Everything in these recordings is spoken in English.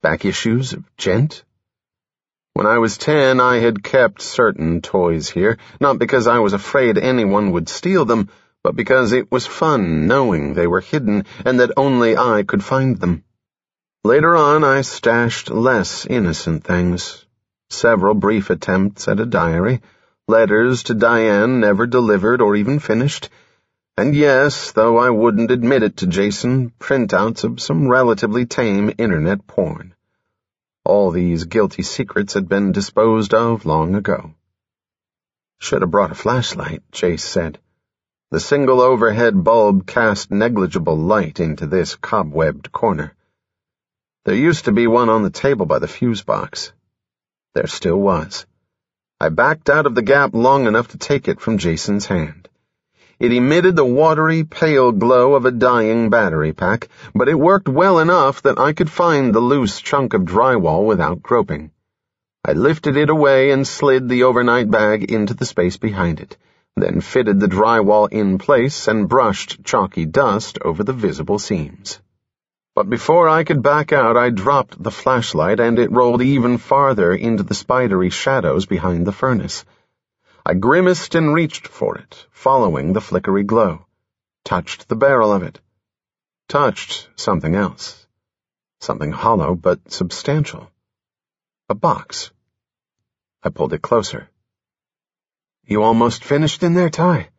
Back issues of Gent? When I was 10, I had kept certain toys here, not because I was afraid anyone would steal them, but because it was fun knowing they were hidden and that only I could find them. Later on, I stashed less innocent things. Several brief attempts at a diary, letters to Diane never delivered or even finished, and yes, though I wouldn't admit it to Jason, printouts of some relatively tame internet porn. All these guilty secrets had been disposed of long ago. "Should have brought a flashlight," Jace said. The single overhead bulb cast negligible light into this cobwebbed corner. There used to be one on the table by the fuse box. There still was. I backed out of the gap long enough to take it from Jason's hand. It emitted the watery, pale glow of a dying battery pack, but it worked well enough that I could find the loose chunk of drywall without groping. I lifted it away and slid the overnight bag into the space behind it, then fitted the drywall in place and brushed chalky dust over the visible seams. But before I could back out, I dropped the flashlight and it rolled even farther into the spidery shadows behind the furnace. I grimaced and reached for it, following the flickery glow. Touched the barrel of it. Touched something else. Something hollow but substantial. A box. I pulled it closer. "You almost finished in there, Ty?"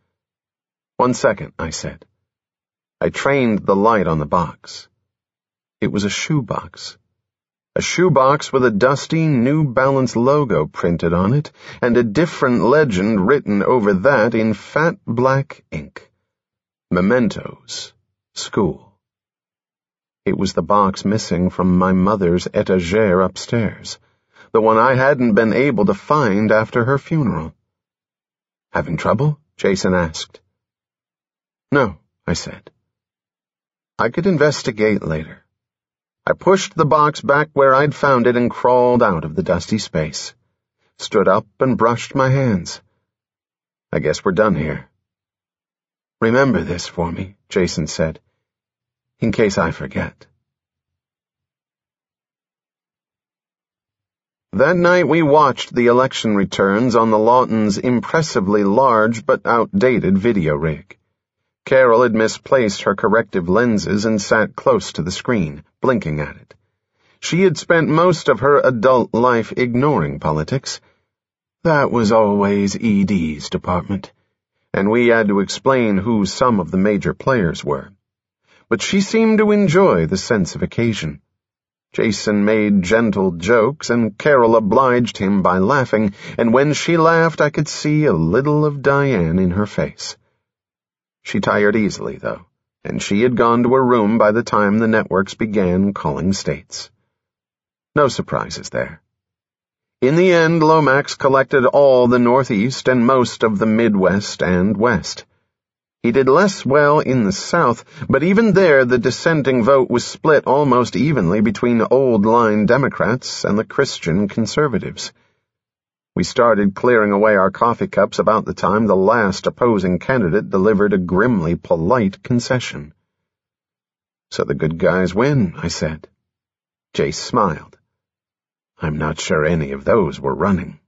"1 second," I said. I trained the light on the box. It was a shoebox. A shoebox with a dusty New Balance logo printed on it, and a different legend written over that in fat black ink. Mementos. School. It was the box missing from my mother's etagere upstairs, the one I hadn't been able to find after her funeral. "Having trouble?" Jason asked. "No," I said. I could investigate later. I pushed the box back where I'd found it and crawled out of the dusty space. Stood up and brushed my hands. "I guess we're done here." "Remember this for me," Jason said, "in case I forget." That night we watched the election returns on the Lawtons' impressively large but outdated video rig. Carol had misplaced her corrective lenses and sat close to the screen, blinking at it. She had spent most of her adult life ignoring politics. That was always ED's department, and we had to explain who some of the major players were. But she seemed to enjoy the sense of occasion. Jason made gentle jokes, and Carol obliged him by laughing, and when she laughed I could see a little of Diane in her face. She tired easily, though, and she had gone to her room by the time the networks began calling states. No surprises there. In the end, Lomax collected all the Northeast and most of the Midwest and West. He did less well in the South, but even there the dissenting vote was split almost evenly between old-line Democrats and the Christian conservatives. We started clearing away our coffee cups about the time the last opposing candidate delivered a grimly polite concession. "So the good guys win," I said. Jace smiled. "I'm not sure any of those were running."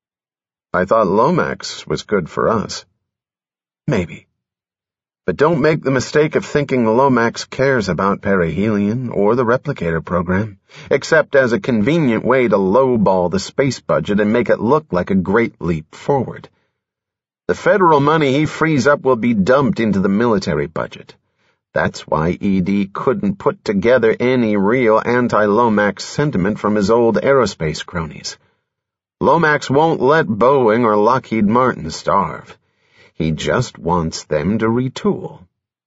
"I thought Lomax was good for us." "Maybe. But don't make the mistake of thinking Lomax cares about perihelion or the replicator program, except as a convenient way to lowball the space budget and make it look like a great leap forward. The federal money he frees up will be dumped into the military budget. That's why ED couldn't put together any real anti-Lomax sentiment from his old aerospace cronies. Lomax won't let Boeing or Lockheed Martin starve. He just wants them to retool.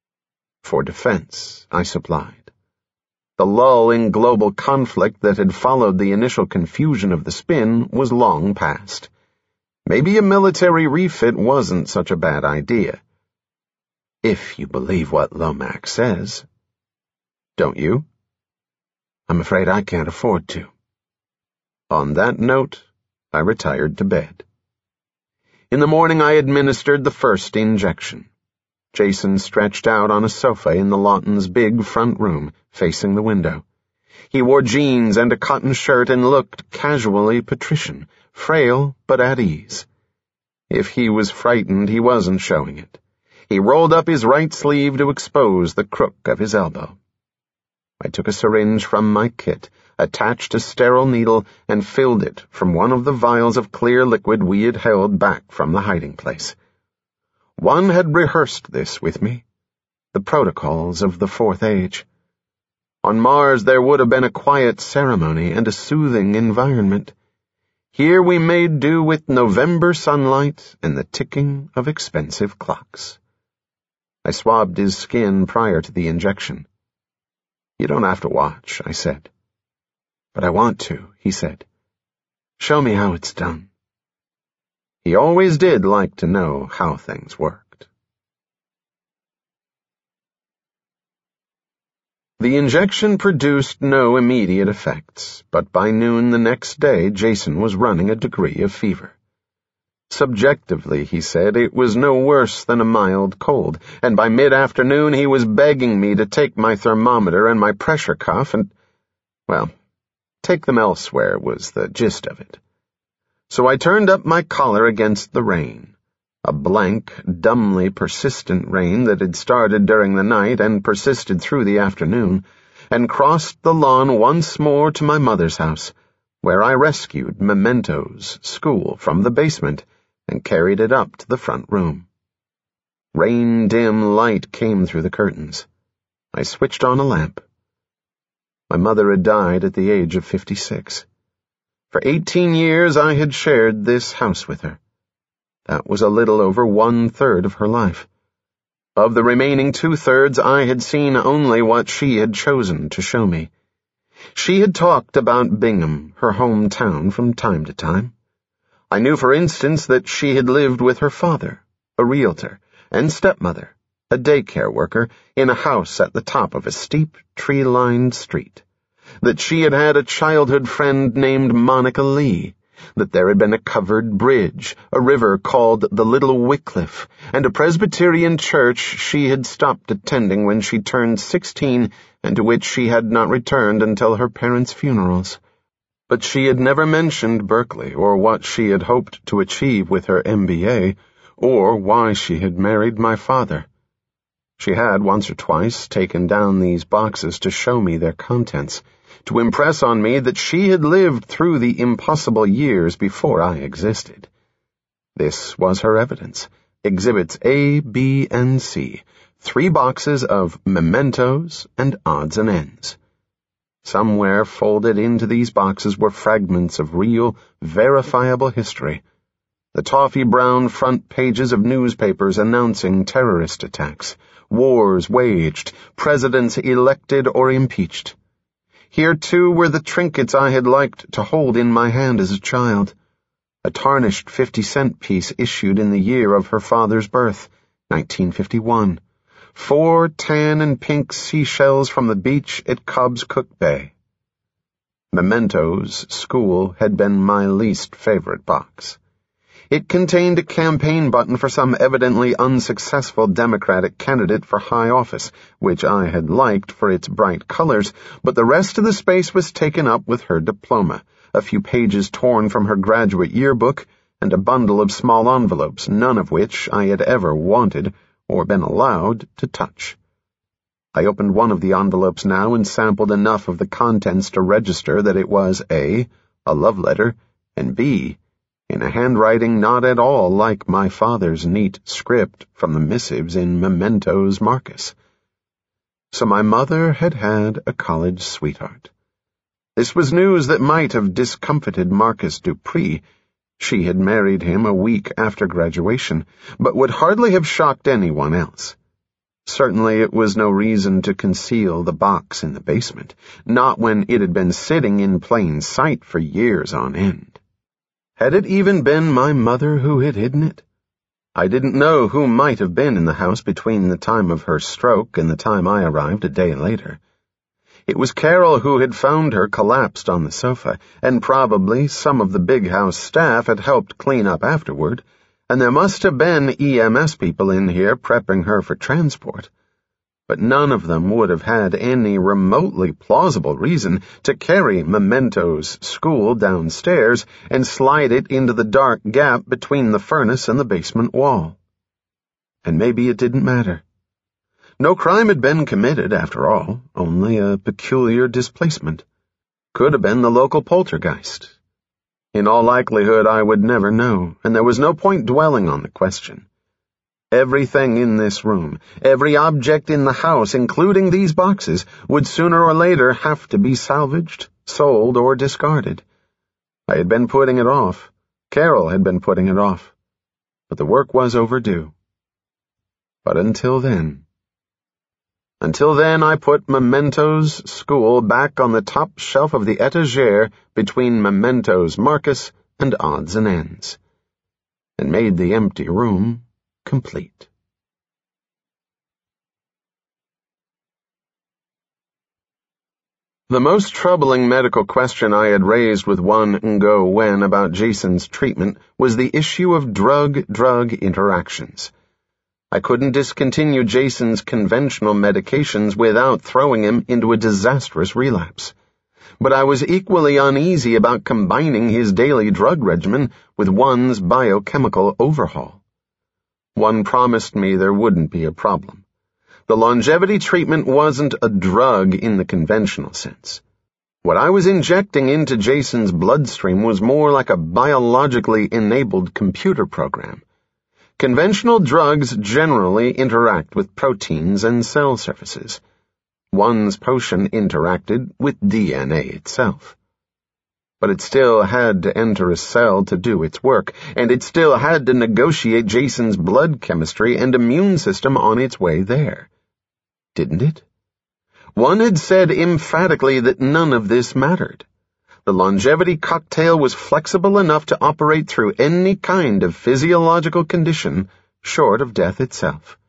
For defense, I supplied. The lull in global conflict that had followed the initial confusion of the spin was long past. Maybe a military refit wasn't such a bad idea. If you believe what Lomax says. Don't you? I'm afraid I can't afford to. On that note, I retired to bed. In the morning I administered the first injection. Jason stretched out on a sofa in the Lawtons' big front room, facing the window. He wore jeans and a cotton shirt and looked casually patrician, frail but at ease. If he was frightened, he wasn't showing it. He rolled up his right sleeve to expose the crook of his elbow. I took a syringe from my kit, attached a sterile needle, and filled it from one of the vials of clear liquid we had held back from the hiding place. One had rehearsed this with me, the protocols of the Fourth Age. On Mars there would have been a quiet ceremony and a soothing environment. Here we made do with November sunlight and the ticking of expensive clocks. I swabbed his skin prior to the injection. "You don't have to watch," I said. "But I want to," he said. "Show me how it's done." He always did like to know how things worked. The injection produced no immediate effects, but by noon the next day Jason was running a degree of fever. Subjectively, he said, it was no worse than a mild cold, and by mid-afternoon he was begging me to take my thermometer and my pressure cuff and, well, take them elsewhere was the gist of it. So I turned up my collar against the rain, a blank, dumbly persistent rain that had started during the night and persisted through the afternoon, and crossed the lawn once more to my mother's house, where I rescued Memento's school from the basement and carried it up to the front room. Rain-dim light came through the curtains. I switched on a lamp. My mother had died at the age of 56. For 18 years I had shared this house with her. That was a little over 1/3 of her life. Of the remaining 2/3, I had seen only what she had chosen to show me. She had talked about Bingham, her hometown, from time to time. I knew, for instance, that she had lived with her father, a realtor, and stepmother, a daycare worker, in a house at the top of a steep, tree-lined street, that she had had a childhood friend named Monica Lee, that there had been a covered bridge, a river called the Little Wycliffe, and a Presbyterian church she had stopped attending when she turned 16 and to which she had not returned until her parents' funerals. But she had never mentioned Berkeley or what she had hoped to achieve with her MBA, or why she had married my father. She had once or twice taken down these boxes to show me their contents, to impress on me that she had lived through the impossible years before I existed. This was her evidence. Exhibits A, B, and C, 3 boxes of mementos and odds and ends. Somewhere folded into these boxes were fragments of real, verifiable history. The toffee-brown front pages of newspapers announcing terrorist attacks, wars waged, presidents elected or impeached. Here, too, were the trinkets I had liked to hold in my hand as a child. A tarnished 50-cent piece issued in the year of her father's birth, 1951. 4 tan and pink seashells from the beach at Cobb's Cook Bay. Memento's school had been my least favorite box. It contained a campaign button for some evidently unsuccessful Democratic candidate for high office, which I had liked for its bright colors, but the rest of the space was taken up with her diploma, a few pages torn from her graduate yearbook, and a bundle of small envelopes, none of which I had ever wanted or been allowed to touch. I opened one of the envelopes now and sampled enough of the contents to register that it was A, a love letter, and B, in a handwriting not at all like my father's neat script from the missives in Memento's Marcus. So my mother had had a college sweetheart. This was news that might have discomfited Marcus Dupree. She had married him a week after graduation, but would hardly have shocked anyone else. Certainly it was no reason to conceal the box in the basement, not when it had been sitting in plain sight for years on end. Had it even been my mother who had hidden it? I didn't know who might have been in the house between the time of her stroke and the time I arrived a day later. It was Carol who had found her collapsed on the sofa, and probably some of the big house staff had helped clean up afterward, and there must have been EMS people in here prepping her for transport. but none of them would have had any remotely plausible reason to carry Memento's school downstairs and slide it into the dark gap between the furnace and the basement wall. And maybe it didn't matter. No crime had been committed, after all, only a peculiar displacement. Could have been the local poltergeist. In all likelihood, I would never know, and there was no point dwelling on the question. Everything in this room, every object in the house, including these boxes, would sooner or later have to be salvaged, sold, or discarded. I had been putting it off. Carol had been putting it off. But the work was overdue. But until then, I put Memento's school back on the top shelf of the etagere between Memento's Marcus and Odds and Ends, and made the empty room complete. The most troubling medical question I had raised with one Ngo Wen about Jason's treatment was the issue of drug-drug interactions. I couldn't discontinue Jason's conventional medications without throwing him into a disastrous relapse. But I was equally uneasy about combining his daily drug regimen with one's biochemical overhaul. One promised me there wouldn't be a problem. The longevity treatment wasn't a drug in the conventional sense. What I was injecting into Jason's bloodstream was more like a biologically enabled computer program. Conventional drugs generally interact with proteins and cell surfaces. One's potion interacted with DNA itself. But it still had to enter a cell to do its work, and it still had to negotiate Jason's blood chemistry and immune system on its way there. Didn't it? One had said emphatically that none of this mattered. The longevity cocktail was flexible enough to operate through any kind of physiological condition short of death itself.